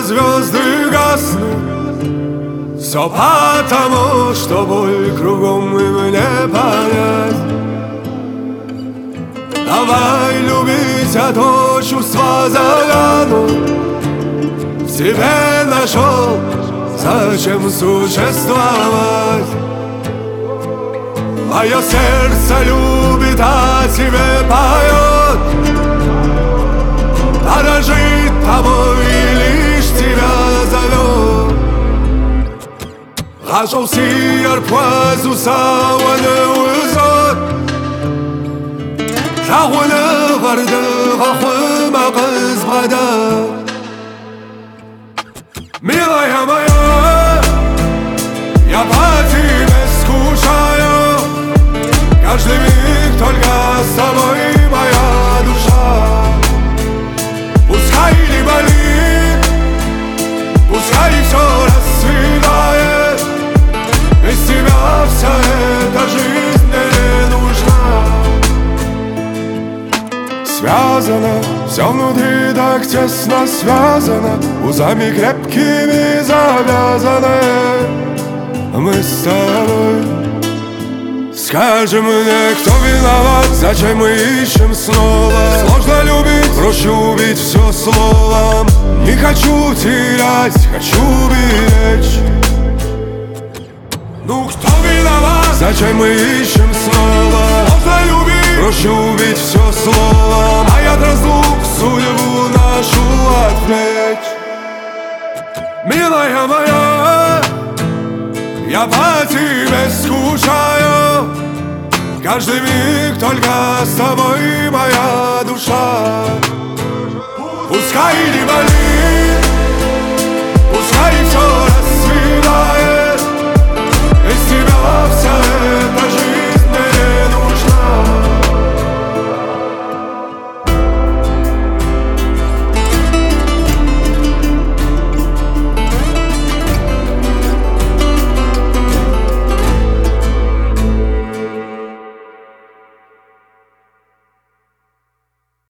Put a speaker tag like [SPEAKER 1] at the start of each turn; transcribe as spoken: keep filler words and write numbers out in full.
[SPEAKER 1] звезды гаснут. Все потому, что боль кругом им не понять. Давай любить, а то чувства завянут. В тебе нашел, зачем существовать. Мое сердце любит, а тебе поет. Дорожит тобой и лишь тебя зовет. Rachaussé ar poise ou ça wane uzot. La wane varde rachwe ma qız brada. Милая моя, я по тебе скучаю. Каждый миг только с тобой моя душа. Пускай не болит, пускай все расцветает. Без тебя вся эта жизнь мне не нужна. Связано, все внутри так тесно связано. Узами крепкими завязаны. Мы с тобой. Скажи мне, кто виноват, зачем мы ищем снова? Сложно любить, проще убить все словом. Не хочу терять, хочу беречь. Ну кто виноват, зачем мы ищем снова? Сложно любить, проще убить все словом. А я от разлук судьбу нашу отвлечь. Милая моя, я по тебе скучаю. Каждый миг только с тобой моя душа. Пускай не болит, пускай